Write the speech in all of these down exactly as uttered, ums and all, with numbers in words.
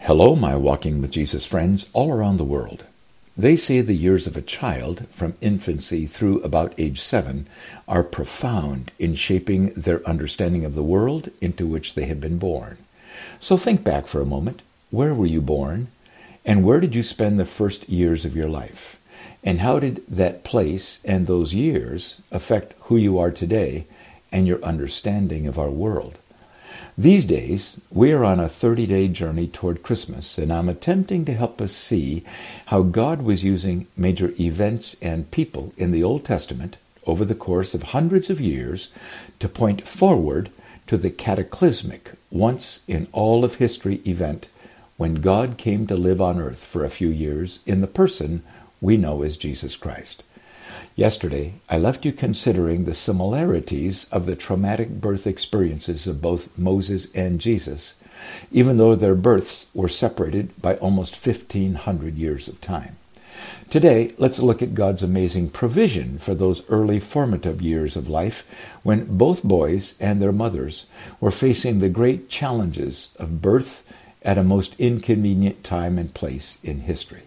Hello, my Walking with Jesus friends all around the world. They say the years of a child, from infancy through about age seven, are profound in shaping their understanding of the world into which they have been born. So think back for a moment. Where were you born? And where did you spend the first years of your life? And how did that place and those years affect who you are today and your understanding of our world? These days, we are on a thirty-day journey toward Christmas, and I'm attempting to help us see how God was using major events and people in the Old Testament over the course of hundreds of years to point forward to the cataclysmic, once in all of history event when God came to live on earth for a few years in the person we know as Jesus Christ. Yesterday, I left you considering the similarities of the traumatic birth experiences of both Moses and Jesus, even though their births were separated by almost fifteen hundred years of time. Today, let's look at God's amazing provision for those early formative years of life when both boys and their mothers were facing the great challenges of birth at a most inconvenient time and place in history.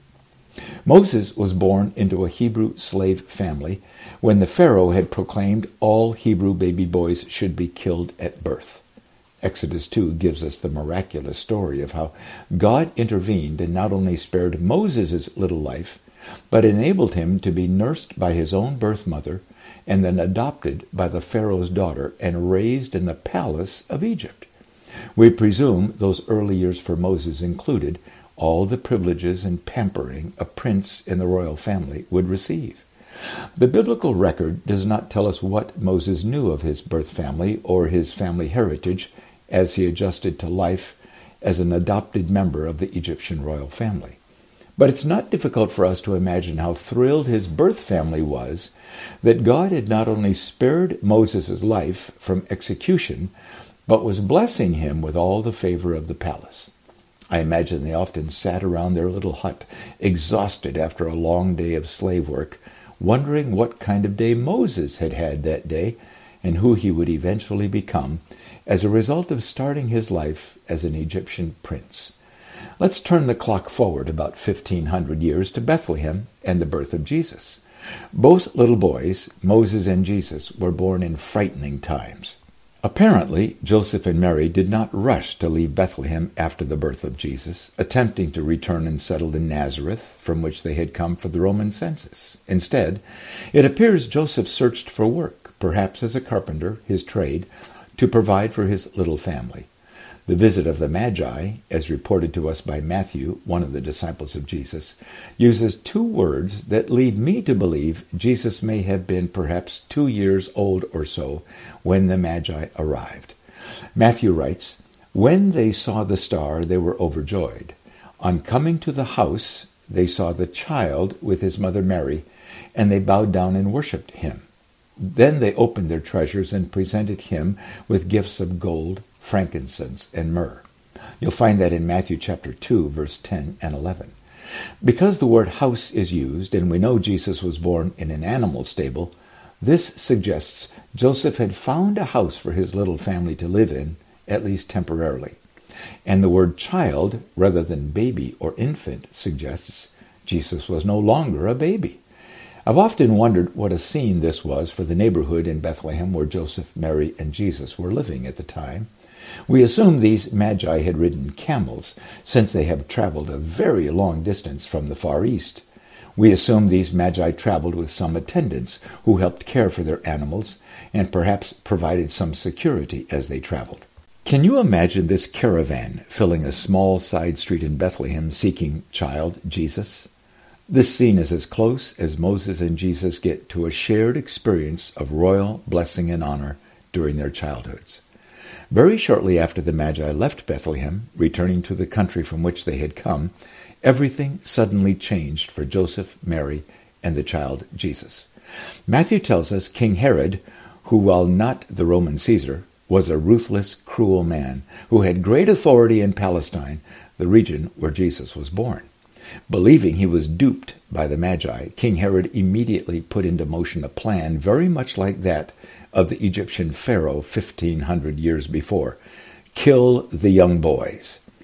Moses was born into a Hebrew slave family when the Pharaoh had proclaimed all Hebrew baby boys should be killed at birth. Exodus two gives us the miraculous story of how God intervened and not only spared Moses' little life, but enabled him to be nursed by his own birth mother and then adopted by the Pharaoh's daughter and raised in the palace of Egypt. We presume those early years for Moses included all the privileges and pampering a prince in the royal family would receive. The biblical record does not tell us what Moses knew of his birth family or his family heritage as he adjusted to life as an adopted member of the Egyptian royal family. But it's not difficult for us to imagine how thrilled his birth family was that God had not only spared Moses' life from execution, but was blessing him with all the favor of the palace. I imagine they often sat around their little hut, exhausted after a long day of slave work, wondering what kind of day Moses had had that day and who he would eventually become as a result of starting his life as an Egyptian prince. Let's turn the clock forward about fifteen hundred years to Bethlehem and the birth of Jesus. Both little boys, Moses and Jesus, were born in frightening times. Apparently, Joseph and Mary did not rush to leave Bethlehem after the birth of Jesus, attempting to return and settle in Nazareth, from which they had come for the Roman census. Instead, it appears Joseph searched for work, perhaps as a carpenter, his trade, to provide for his little family. The visit of the Magi, as reported to us by Matthew, one of the disciples of Jesus, uses two words that lead me to believe Jesus may have been perhaps two years old or so when the Magi arrived. Matthew writes, "When they saw the star, they were overjoyed. On coming to the house, they saw the child with his mother Mary, and they bowed down and worshipped him. Then they opened their treasures and presented him with gifts of gold, frankincense, and myrrh." You'll find that in Matthew chapter two, verse ten and eleven. Because the word house is used, and we know Jesus was born in an animal stable, this suggests Joseph had found a house for his little family to live in, at least temporarily. And the word child, rather than baby or infant, suggests Jesus was no longer a baby. I've often wondered what a scene this was for the neighborhood in Bethlehem where Joseph, Mary, and Jesus were living at the time. We assume these Magi had ridden camels, since they have traveled a very long distance from the Far East. We assume these Magi traveled with some attendants who helped care for their animals and perhaps provided some security as they traveled. Can you imagine this caravan filling a small side street in Bethlehem seeking child Jesus? This scene is as close as Moses and Jesus get to a shared experience of royal blessing and honor during their childhoods. Very shortly after the Magi left Bethlehem, returning to the country from which they had come, everything suddenly changed for Joseph, Mary, and the child Jesus. Matthew tells us King Herod, who, while not the Roman Caesar, was a ruthless, cruel man who had great authority in Palestine, the region where Jesus was born. Believing he was duped by the Magi, King Herod immediately put into motion a plan very much like that of the Egyptian Pharaoh fifteen hundred years before. Kill the young boys.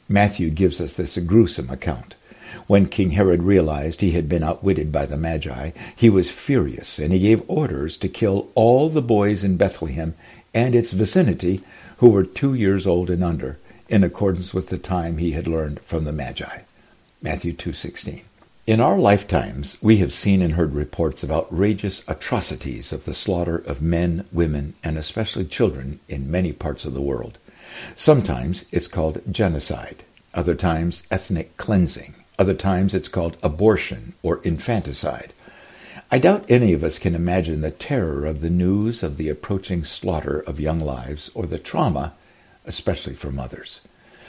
Matthew gives us this gruesome account. When King Herod realized he had been outwitted by the Magi, he was furious, and he gave orders to kill all the boys in Bethlehem and its vicinity who were two years old and under, in accordance with the time he had learned from the Magi. Matthew two sixteen. In our lifetimes, we have seen and heard reports of outrageous atrocities of the slaughter of men, women, and especially children in many parts of the world. Sometimes it's called genocide, other times ethnic cleansing, other times it's called abortion or infanticide. I doubt any of us can imagine the terror of the news of the approaching slaughter of young lives or the trauma, especially for mothers.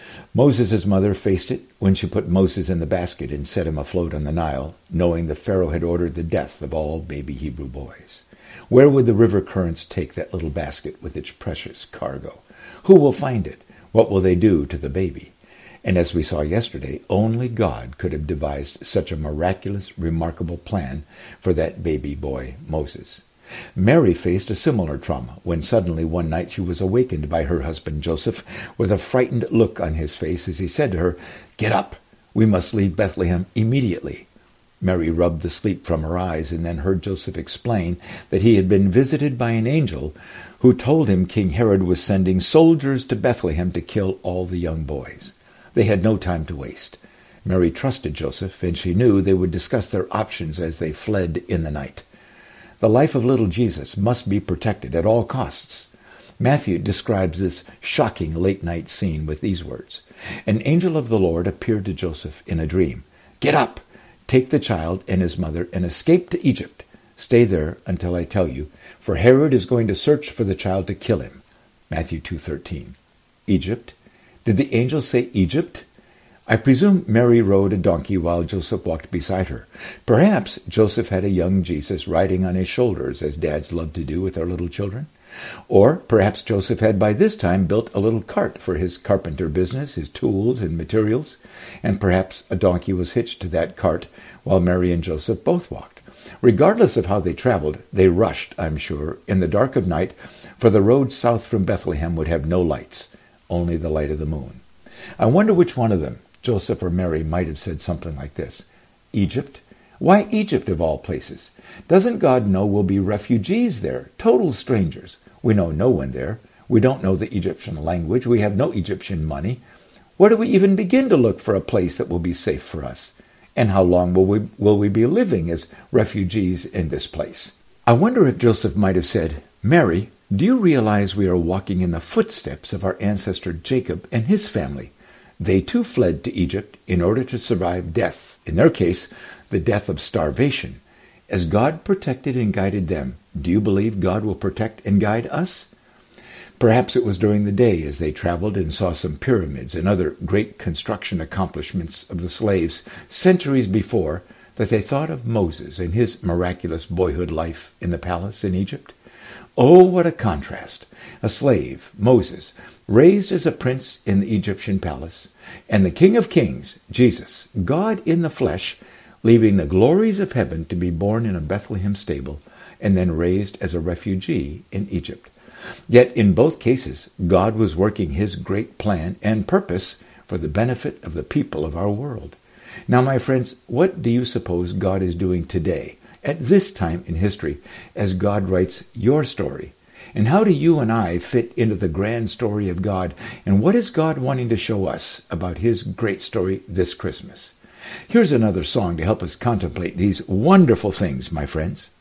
Moses' mother faced it when she put Moses in the basket and set him afloat on the Nile, knowing the Pharaoh had ordered the death of all baby Hebrew boys. Where would the river currents take that little basket with its precious cargo? Who will find it? What will they do to the baby? And as we saw yesterday, only God could have devised such a miraculous, remarkable plan for that baby boy, Moses. Mary faced a similar trauma when suddenly one night she was awakened by her husband Joseph with a frightened look on his face as he said to her, "Get up, we must leave Bethlehem immediately." Mary rubbed the sleep from her eyes and then heard Joseph explain that he had been visited by an angel who told him King Herod was sending soldiers to Bethlehem to kill all the young boys. They had no time to waste. Mary trusted Joseph, and she knew they would discuss their options as they fled in the night. The life of little Jesus must be protected at all costs. Matthew describes this shocking late-night scene with these words. An angel of the Lord appeared to Joseph in a dream. "Get up, take the child and his mother, and escape to Egypt. Stay there until I tell you, for Herod is going to search for the child to kill him." Matthew two thirteen. Egypt? Did the angel say Egypt? I presume Mary rode a donkey while Joseph walked beside her. Perhaps Joseph had a young Jesus riding on his shoulders, as dads love to do with their little children. Or perhaps Joseph had by this time built a little cart for his carpenter business, his tools and materials, and perhaps a donkey was hitched to that cart while Mary and Joseph both walked. Regardless of how they traveled, they rushed, I'm sure, in the dark of night, for the road south from Bethlehem would have no lights, only the light of the moon. I wonder which one of them, Joseph or Mary, might have said something like this. Egypt? Why Egypt of all places? Doesn't God know we'll be refugees there, total strangers? We know no one there. We don't know the Egyptian language. We have no Egyptian money. Where do we even begin to look for a place that will be safe for us? And how long will we, will we be living as refugees in this place? I wonder if Joseph might have said, "Mary, do you realize we are walking in the footsteps of our ancestor Jacob and his family? They too fled to Egypt in order to survive death, in their case, the death of starvation. As God protected and guided them, do you believe God will protect and guide us?" Perhaps it was during the day as they traveled and saw some pyramids and other great construction accomplishments of the slaves centuries before that they thought of Moses and his miraculous boyhood life in the palace in Egypt. Oh, what a contrast! A slave, Moses, raised as a prince in the Egyptian palace, and the King of Kings, Jesus, God in the flesh, leaving the glories of heaven to be born in a Bethlehem stable and then raised as a refugee in Egypt. Yet in both cases, God was working his great plan and purpose for the benefit of the people of our world. Now, my friends, what do you suppose God is doing today, at this time in history, as God writes your story? And how do you and I fit into the grand story of God? And what is God wanting to show us about his great story this Christmas? Here's another song to help us contemplate these wonderful things, my friends.